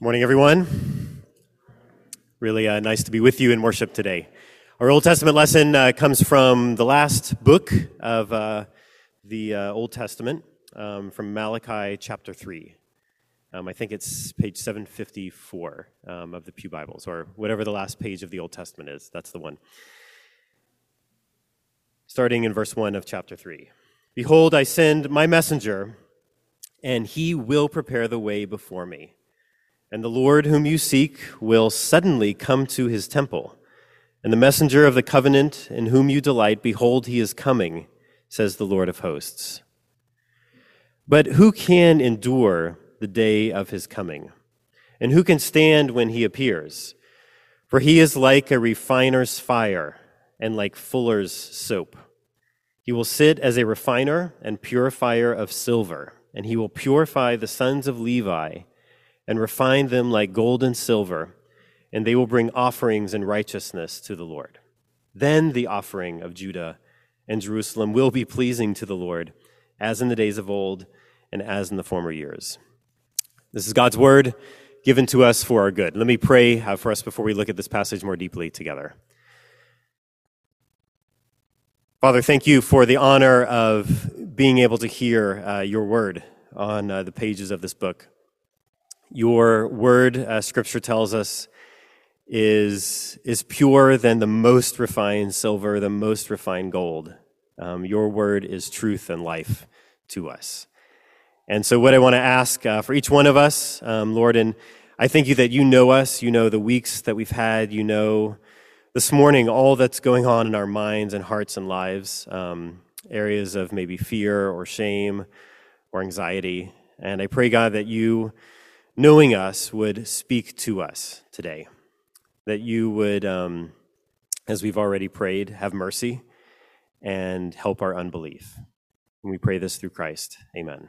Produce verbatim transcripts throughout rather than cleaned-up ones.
Morning, everyone. Really uh, nice to be with you in worship today. Our Old Testament lesson uh, comes from the last book of uh, the uh, Old Testament, um, from Malachi chapter three. Um, I think it's page seven fifty-four um, of the Pew Bibles, or whatever the last page of the Old Testament is. That's the one. Starting in verse one of chapter three. Behold, I send my messenger, and he will prepare the way before me. And the Lord whom you seek will suddenly come to his temple. And the messenger of the covenant in whom you delight, behold, he is coming, says the Lord of hosts. But who can endure the day of his coming? And who can stand when he appears? For he is like a refiner's fire and like fuller's soap. He will sit as a refiner and purifier of silver, and he will purify the sons of Levi and refine them like gold and silver, and they will bring offerings in righteousness to the Lord. Then the offering of Judah and Jerusalem will be pleasing to the Lord, as in the days of old and as in the former years. This is God's word given to us for our good. Let me pray uh, for us before we look at this passage more deeply together. Father, thank you for the honor of being able to hear uh, your word on uh, the pages of this book. Your word, uh, Scripture tells us, is, is purer than the most refined silver, the most refined gold. Um, your word is truth and life to us. And so what I want to ask uh, for each one of us, um, Lord, and I thank you that you know us, you know the weeks that we've had, you know this morning all that's going on in our minds and hearts and lives, um, areas of maybe fear or shame or anxiety. And I pray, God, that you, knowing us, would speak to us today, that you would, um, as we've already prayed, have mercy and help our unbelief. And we pray this through Christ. Amen.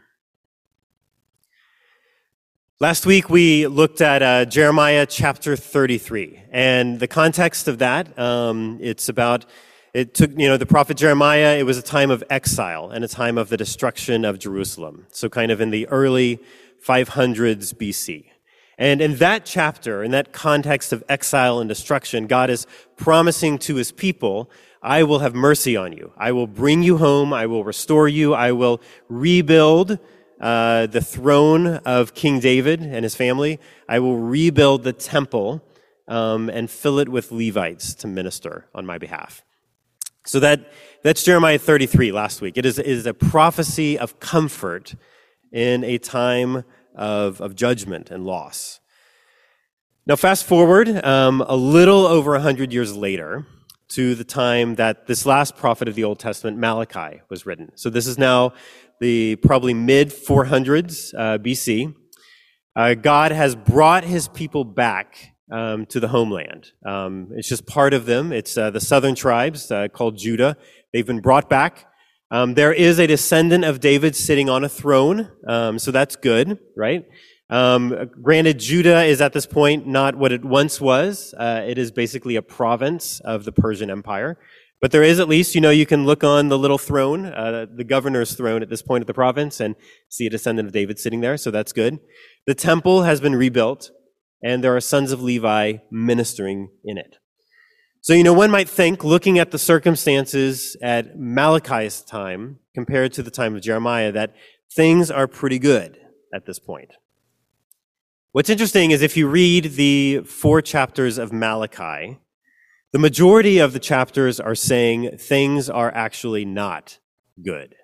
Last week we looked at uh, Jeremiah chapter thirty-three, and the context of that, um, it's about, it took, you know, the prophet Jeremiah, it was a time of exile and a time of the destruction of Jerusalem. So kind of in the early five hundreds B C. And in that chapter, in that context of exile and destruction, God is promising to his people, I will have mercy on you. I will bring you home. I will restore you. I will rebuild uh, the throne of King David and his family. I will rebuild the temple um, and fill it with Levites to minister on my behalf. So that that's Jeremiah thirty-three last week. It is, it is a prophecy of comfort in a time of, of judgment and loss. Now, fast forward um, a little over one hundred years later to the time that this last prophet of the Old Testament, Malachi, was written. So this is now the probably mid four hundreds uh, B C. Uh, God has brought his people back um, to the homeland. Um, it's just part of them. It's uh, the southern tribes uh, called Judah. They've been brought back. Um, there is a descendant of David sitting on a throne, um, so that's good, right? Um, granted, Judah is at this point not what it once was. Uh, it is basically a province of the Persian Empire. But there is at least, you know, you can look on the little throne, uh, the governor's throne at this point of the province, and see a descendant of David sitting there, so that's good. The temple has been rebuilt, and there are sons of Levi ministering in it. So, you know, one might think, looking at the circumstances at Malachi's time compared to the time of Jeremiah, that things are pretty good at this point. What's interesting is if you read the four chapters of Malachi, the majority of the chapters are saying things are actually not good.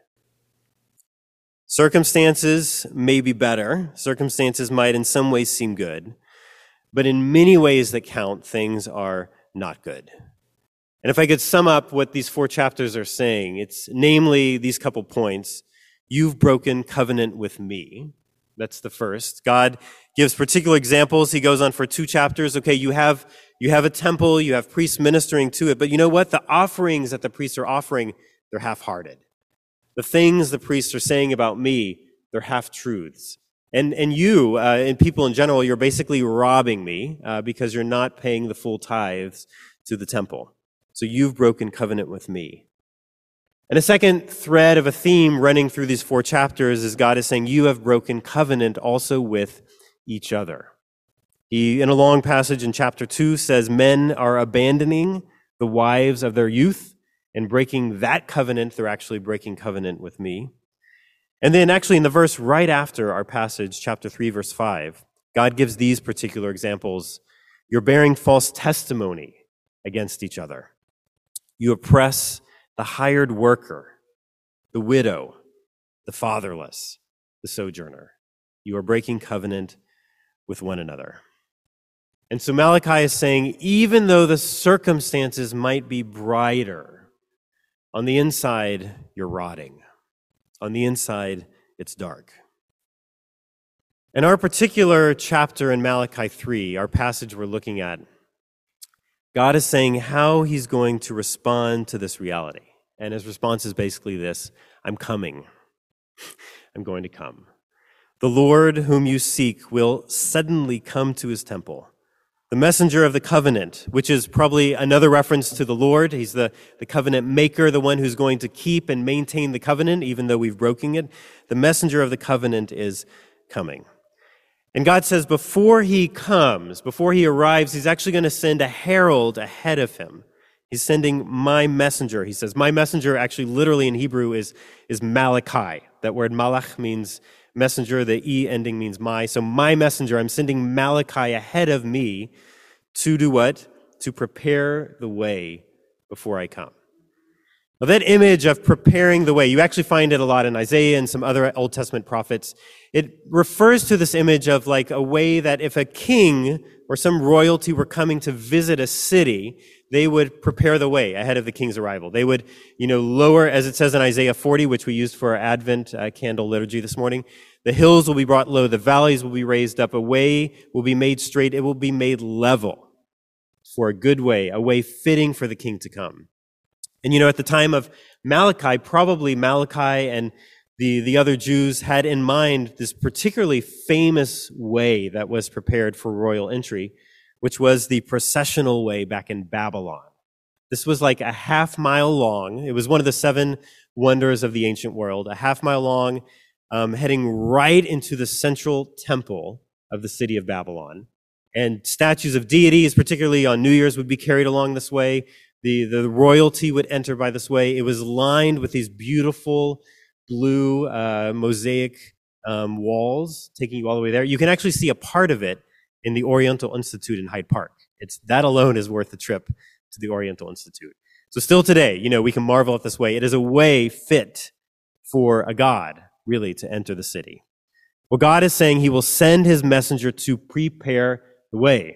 Circumstances may be better. Circumstances might in some ways seem good. But in many ways that count, things are not good. And if I could sum up what these four chapters are saying, it's namely these couple points. You've broken covenant with me. That's the first. God gives particular examples. He goes on for two chapters. Okay, you have you have a temple, you have priests ministering to it, but you know what? The offerings that the priests are offering, they're half-hearted. The things the priests are saying about me, they're half-truths. And and you, uh, and people in general, you're basically robbing me uh, because you're not paying the full tithes to the temple. So you've broken covenant with me. And a second thread of a theme running through these four chapters is God is saying, you have broken covenant also with each other. He, in a long passage in chapter two, says men are abandoning the wives of their youth and breaking that covenant. They're actually breaking covenant with me. And then actually in the verse right after our passage, chapter three, verse five, God gives these particular examples. You're bearing false testimony against each other. You oppress the hired worker, the widow, the fatherless, the sojourner. You are breaking covenant with one another. And so Malachi is saying, even though the circumstances might be brighter, on the inside, you're rotting. On the inside, it's dark. In our particular chapter in Malachi three, our passage we're looking at, God is saying how he's going to respond to this reality. And his response is basically this: I'm coming. I'm going to come. The Lord whom you seek will suddenly come to his temple. The messenger of the covenant, which is probably another reference to the Lord. He's the, the covenant maker, the one who's going to keep and maintain the covenant, even though we've broken it. The messenger of the covenant is coming. And God says before he comes, before he arrives, he's actually going to send a herald ahead of him. He's sending my messenger. He says, my messenger actually literally in Hebrew is, is Malachi. That word malach means messenger. The E ending means my. So my messenger, I'm sending Malachi ahead of me to do what? To prepare the way before I come. Now that image of preparing the way, you actually find it a lot in Isaiah and some other Old Testament prophets. It refers to this image of like a way that if a king or some royalty were coming to visit a city, they would prepare the way ahead of the king's arrival. They would, you know, lower, as it says in Isaiah forty, which we used for our Advent uh, candle liturgy this morning, the hills will be brought low, the valleys will be raised up, a way will be made straight, it will be made level for a good way, a way fitting for the king to come. And you know, at the time of Malachi, probably Malachi and the, the other Jews had in mind this particularly famous way that was prepared for royal entry, which was the processional way back in Babylon. This was like a half mile long. It was one of the seven wonders of the ancient world, a half mile long, um, heading right into the central temple of the city of Babylon. And statues of deities, particularly on New Year's, would be carried along this way. The, the royalty would enter by this way. It was lined with these beautiful blue uh, mosaic um, walls taking you all the way there. You can actually see a part of it in the Oriental Institute in Hyde Park. It's that alone is worth the trip to the Oriental Institute. So still today, you know, we can marvel at this way. It is a way fit for a God, really, to enter the city. Well, God is saying he will send his messenger to prepare the way,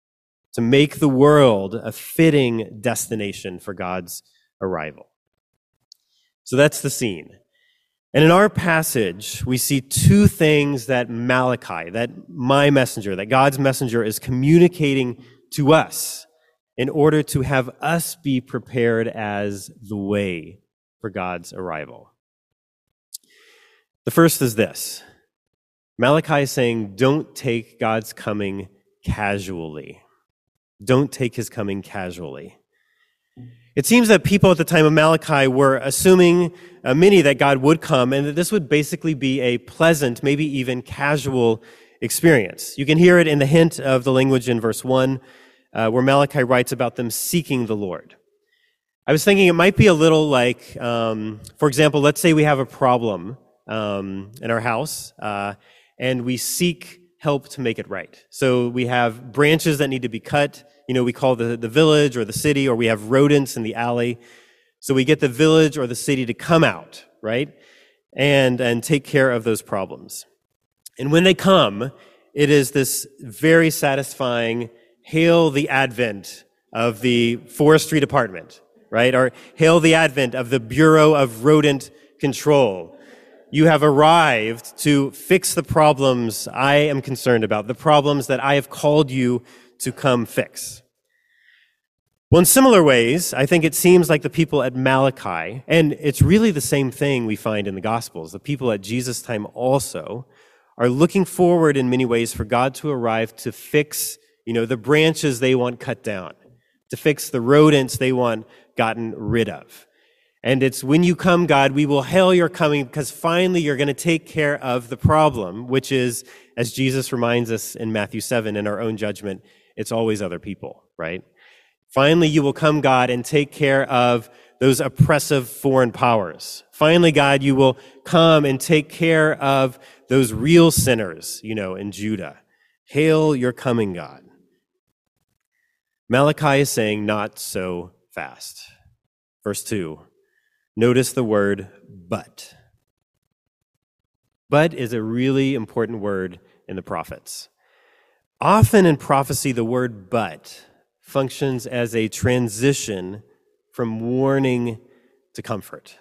to make the world a fitting destination for God's arrival. So that's the scene. And in our passage, we see two things that Malachi, that my messenger, that God's messenger is communicating to us in order to have us be prepared as the way for God's arrival. The first is this. Malachi is saying, don't take God's coming casually. Don't take his coming casually. It seems that people at the time of Malachi were assuming, uh, many, that God would come and that this would basically be a pleasant, maybe even casual experience. You can hear it in the hint of the language in verse one, uh, where Malachi writes about them seeking the Lord. I was thinking it might be a little like, um, for example, let's say we have a problem um, in our house, uh, and we seek help to make it right. So we have branches that need to be cut. You know, we call the, the village or the city, or we have rodents in the alley. So we get the village or the city to come out, right? And, and take care of those problems. And when they come, it is this very satisfying, hail the advent of the forestry department, right? Or hail the advent of the Bureau of Rodent Control. You have arrived to fix the problems I am concerned about, the problems that I have called you to come fix. Well, in similar ways, I think it seems like the people at Malachi, and it's really the same thing we find in the Gospels, the people at Jesus' time also are looking forward in many ways for God to arrive to fix, you know, the branches they want cut down, to fix the rodents they want gotten rid of. And it's when you come, God, we will hail your coming because finally you're going to take care of the problem, which is as Jesus reminds us in Matthew seven, in our own judgment, it's always other people, right? Finally, you will come, God, and take care of those oppressive foreign powers. Finally, God, you will come and take care of those real sinners, you know, in Judah. Hail your coming, God. Malachi is saying, not so fast. Verse two, notice the word but. But is a really important word in the prophets. Often in prophecy, the word but functions as a transition from warning to comfort.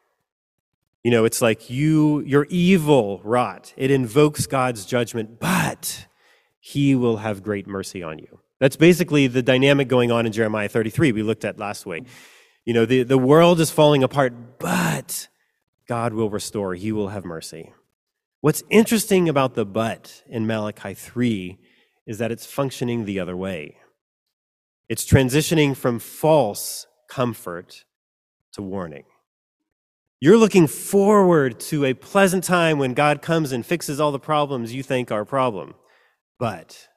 You know, it's like you, your evil wrought. It invokes God's judgment, but he will have great mercy on you. That's basically the dynamic going on in Jeremiah thirty-three we looked at last week. You know, the, the world is falling apart, but God will restore. He will have mercy. What's interesting about the but in Malachi three is that it's functioning the other way. It's transitioning from false comfort to warning. You're looking forward to a pleasant time when God comes and fixes all the problems you think are a problem. But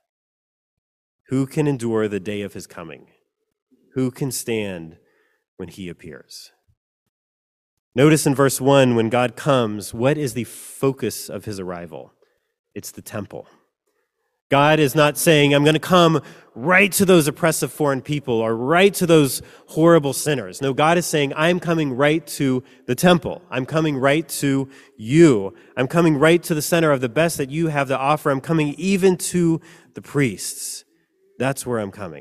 who can endure the day of his coming? Who can stand when he appears? Notice in verse one, when God comes, what is the focus of his arrival? It's the temple. God is not saying, I'm going to come right to those oppressive foreign people or right to those horrible sinners. No, God is saying, I'm coming right to the temple. I'm coming right to you. I'm coming right to the center of the best that you have to offer. I'm coming even to the priests. That's where I'm coming.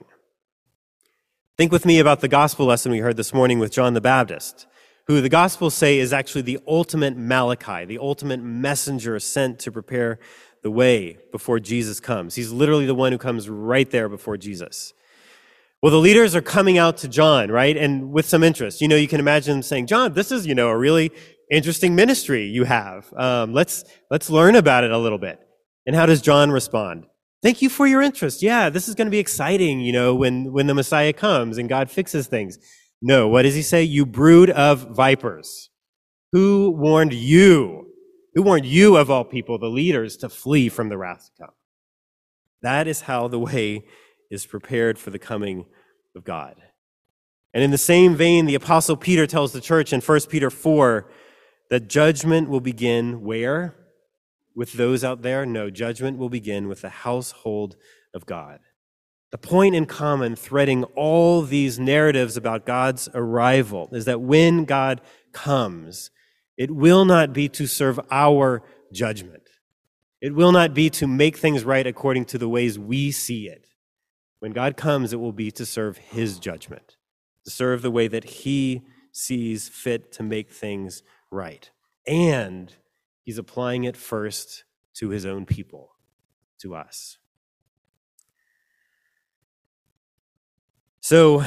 Think with me about the gospel lesson we heard this morning with John the Baptist, who the Gospels say is actually the ultimate Malachi, the ultimate messenger sent to prepare the way before Jesus comes. He's literally the one who comes right there before Jesus. Well, the leaders are coming out to John, right? And with some interest. You know, you can imagine them saying, John, this is, you know, a really interesting ministry you have. Um, let's, let's learn about it a little bit. And how does John respond? Thank you for your interest. Yeah, this is going to be exciting, you know, when, when the Messiah comes and God fixes things. No, what does he say? You brood of vipers. Who warned you? Who warned you, of all people, the leaders, to flee from the wrath to come? That is how the way is prepared for the coming of God. And in the same vein, the Apostle Peter tells the church in First Peter four that judgment will begin where? With those out there? No, judgment will begin with the household of God. The point in common threading all these narratives about God's arrival is that when God comes, it will not be to serve our judgment. It will not be to make things right according to the ways we see it. When God comes, it will be to serve his judgment, to serve the way that he sees fit to make things right. And he's applying it first to his own people, to us. So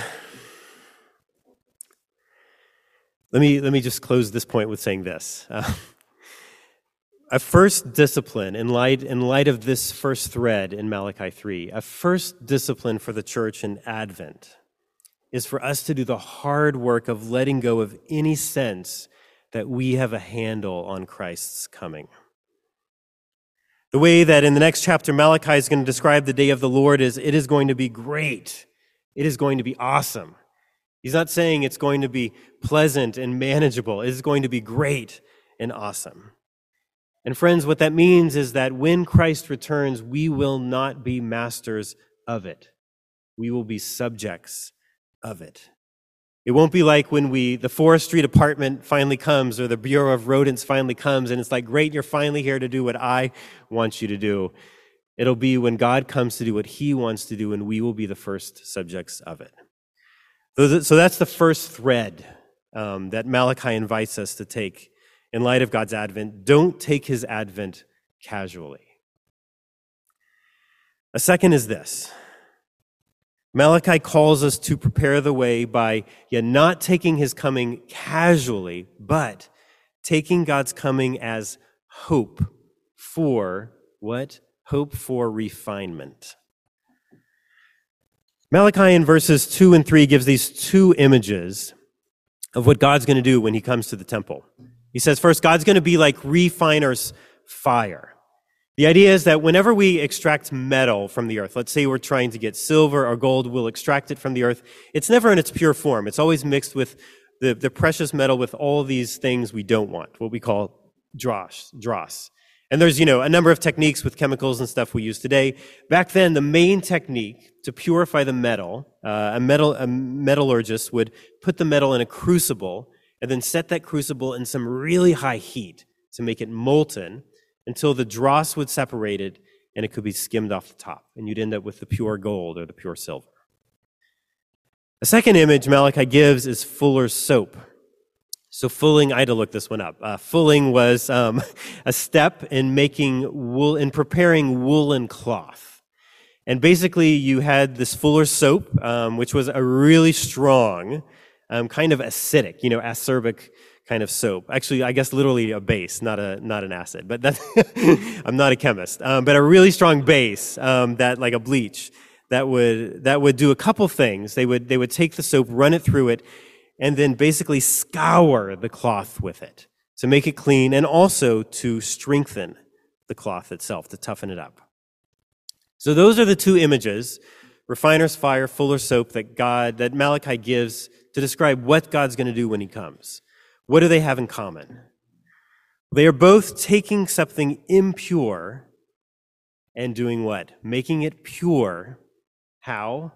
let me let me just close this point with saying this. Uh, a first discipline in light in light of this first thread in Malachi three, a first discipline for the church in Advent is for us to do the hard work of letting go of any sense that we have a handle on Christ's coming. The way that in the next chapter Malachi is going to describe the day of the Lord is it is going to be great. It is going to be awesome. He's not saying it's going to be pleasant and manageable. It is going to be great and awesome. And friends, what that means is that when Christ returns, we will not be masters of it. We will be subjects of it. It won't be like when we, the forestry department finally comes or the Bureau of Rodents finally comes and it's like, great, you're finally here to do what I want you to do. It'll be when God comes to do what he wants to do and we will be the first subjects of it. So that's the first thread um, that Malachi invites us to take in light of God's advent. Don't take his advent casually. A second is this. Malachi calls us to prepare the way by yeah, not taking his coming casually, but taking God's coming as hope for what? Hope for refinement. Malachi in verses two and three gives these two images of what God's going to do when he comes to the temple. He says, first, God's going to be like refiner's fire. The idea is that whenever we extract metal from the earth, let's say we're trying to get silver or gold, we'll extract it from the earth. It's never in its pure form. It's always mixed with the, the precious metal with all these things we don't want, what we call dross, dross. And there's, you know, a number of techniques with chemicals and stuff we use today. Back then, the main technique to purify the metal, uh, a metal, a metallurgist would put the metal in a crucible and then set that crucible in some really high heat to make it molten until the dross would separate it and it could be skimmed off the top. And you'd end up with the pure gold or the pure silver. The second image Malachi gives is fuller's soap. So fulling, I had to look this one up. Uh, fulling was um, a step in making wool, in preparing woolen cloth. And basically you had this fuller's soap, um, which was a really strong, um, kind of acidic, you know, acerbic kind of soap. Actually, I guess literally a base, not a not an acid. But that's I'm not a chemist. Um, but a really strong base, um, that like a bleach, that would that would do a couple things. They would they would take the soap, run it through it, and then basically scour the cloth with it to make it clean and also to strengthen the cloth itself, to toughen it up. So those are the two images, refiner's fire, fuller's soap, that God, that Malachi gives to describe what God's going to do when he comes. What do they have in common? They are both taking something impure and doing what? Making it pure. How?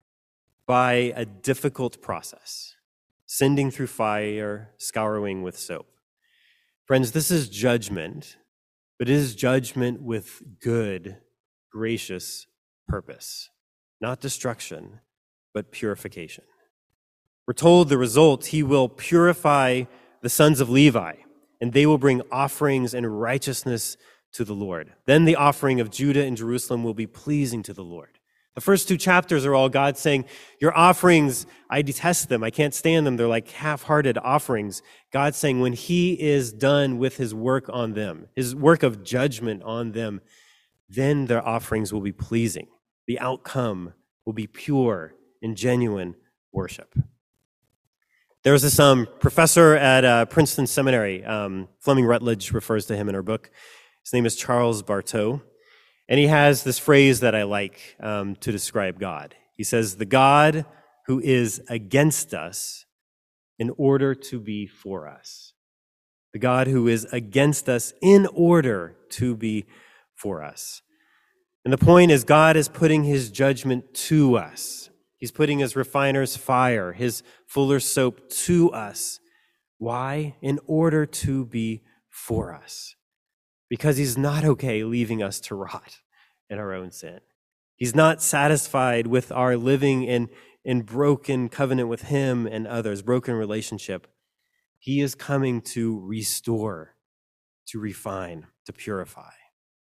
By a difficult process. Sending through fire, scouring with soap. Friends, this is judgment, but it is judgment with good, gracious purpose. Not destruction, but purification. We're told the result, he will purify the sons of Levi, and they will bring offerings and righteousness to the Lord. Then the offering of Judah and Jerusalem will be pleasing to the Lord. The first two chapters are all God saying, your offerings, I detest them. I can't stand them. They're like half-hearted offerings. God saying when he is done with his work on them, his work of judgment on them, then their offerings will be pleasing. The outcome will be pure and genuine worship. There was this um, professor at uh, Princeton Seminary. Um, Fleming Rutledge refers to him in her book. His name is Charles Barteau. And he has this phrase that I like um, to describe God. He says, the God who is against us in order to be for us. The God who is against us in order to be for us. And the point is, God is putting his judgment to us. He's putting his refiner's fire, his fuller's soap to us. Why? In order to be for us. Because he's not okay leaving us to rot in our own sin. He's not satisfied with our living in, in broken covenant with him and others, broken relationship. He is coming to restore, to refine, to purify.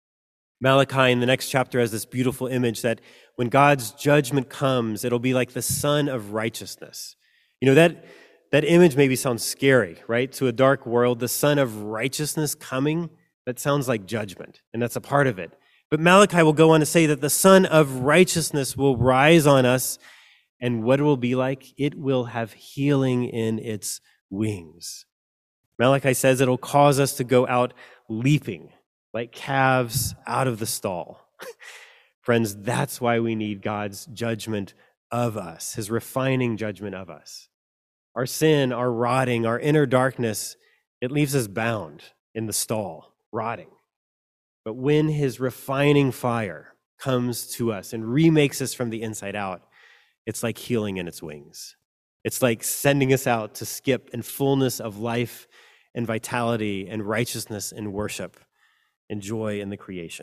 Malachi in the next chapter has this beautiful image that when God's judgment comes, it'll be like the sun of righteousness. You know, that, that image maybe sounds scary, right? To a dark world, the sun of righteousness coming, that sounds like judgment, and that's a part of it. But Malachi will go on to say that the sun of righteousness will rise on us, and what it will be like? It will have healing in its wings. Malachi says it'll cause us to go out leaping like calves out of the stall. Friends, that's why we need God's judgment of us, his refining judgment of us. Our sin, our rotting, our inner darkness, it leaves us bound in the stall, rotting. But when his refining fire comes to us and remakes us from the inside out, it's like healing in its wings. It's like sending us out to skip in fullness of life and vitality and righteousness and worship and joy in the creation.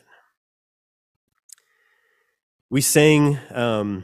We sang, um,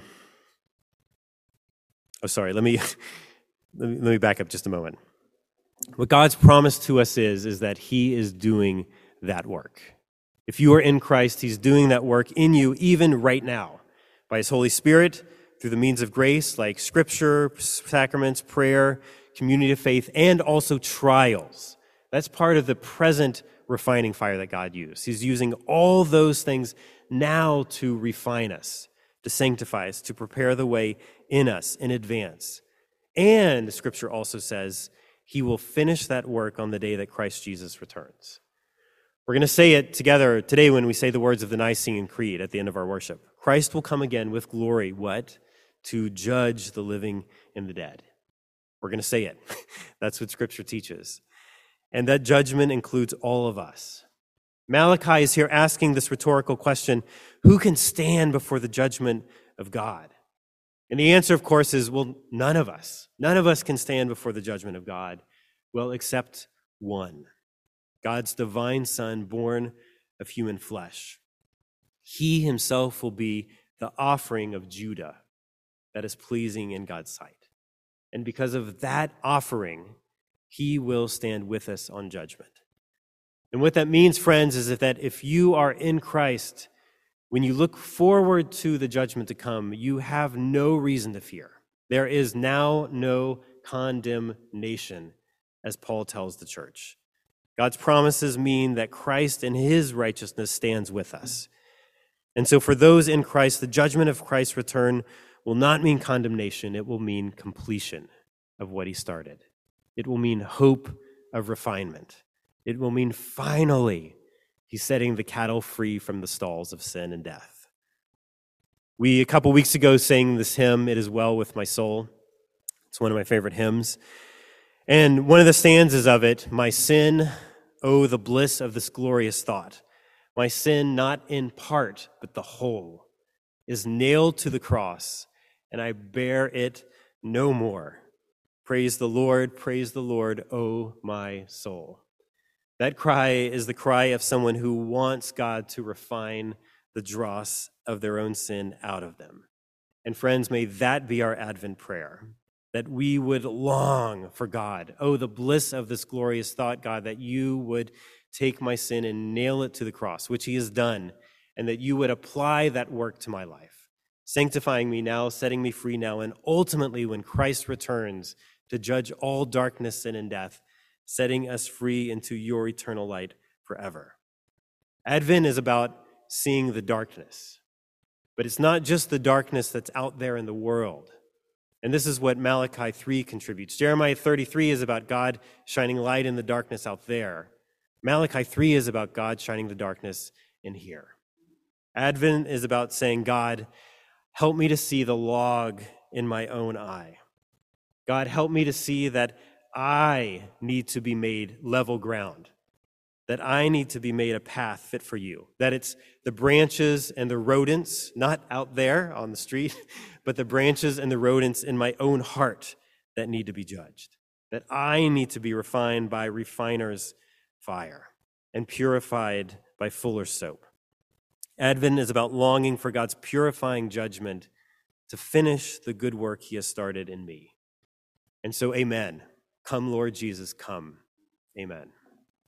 oh, sorry, let me, let me, let me back up just a moment. What God's promise to us is, is that he is doing that work. If you are in Christ, he's doing that work in you even right now by his Holy Spirit through the means of grace like scripture, sacraments, prayer, community of faith, and also trials. That's part of the present refining fire that God used. He's using all those things now to refine us, to sanctify us, to prepare the way in us in advance. And Scripture also says he will finish that work on the day that Christ Jesus returns. We're going to say it together today when we say the words of the Nicene Creed at the end of our worship. Christ will come again with glory, what? To judge the living and the dead. We're going to say it. That's what Scripture teaches. And that judgment includes all of us. Malachi is here asking this rhetorical question, who can stand before the judgment of God? And the answer, of course, is, well, none of us. None of us can stand before the judgment of God, well, except one. God's divine Son, born of human flesh. He himself will be the offering of Judah that is pleasing in God's sight. And because of that offering, he will stand with us on judgment. And what that means, friends, is that if you are in Christ, when you look forward to the judgment to come, you have no reason to fear. There is now no condemnation, as Paul tells the church. God's promises mean that Christ and his righteousness stands with us. And so for those in Christ, the judgment of Christ's return will not mean condemnation. It will mean completion of what he started. It will mean hope of refinement. It will mean finally he's setting the cattle free from the stalls of sin and death. We, a couple weeks ago, sang this hymn, It Is Well With My Soul. It's one of my favorite hymns. And one of the stanzas of it, my sin, oh, the bliss of this glorious thought. My sin, not in part, but the whole, is nailed to the cross, and I bear it no more. Praise the Lord, praise the Lord, oh, my soul. That cry is the cry of someone who wants God to refine the dross of their own sin out of them. And friends, may that be our Advent prayer, that we would long for God. Oh, the bliss of this glorious thought, God, that you would take my sin and nail it to the cross, which he has done, and that you would apply that work to my life, sanctifying me now, setting me free now, and ultimately when Christ returns to judge all darkness, sin, and death, setting us free into your eternal light forever. Advent is about seeing the darkness, but it's not just the darkness that's out there in the world. And this is what Malachi three contributes. Jeremiah thirty-three is about God shining light in the darkness out there. Malachi three is about God shining the darkness in here. Advent is about saying, God, help me to see the log in my own eye. God, help me to see that I need to be made level ground, that I need to be made a path fit for you, that it's the branches and the rodents, not out there on the street, but the branches and the rodents in my own heart that need to be judged, that I need to be refined by refiner's fire and purified by fuller's soap. Advent is about longing for God's purifying judgment to finish the good work he has started in me. And so, amen. Come, Lord Jesus, come. Amen.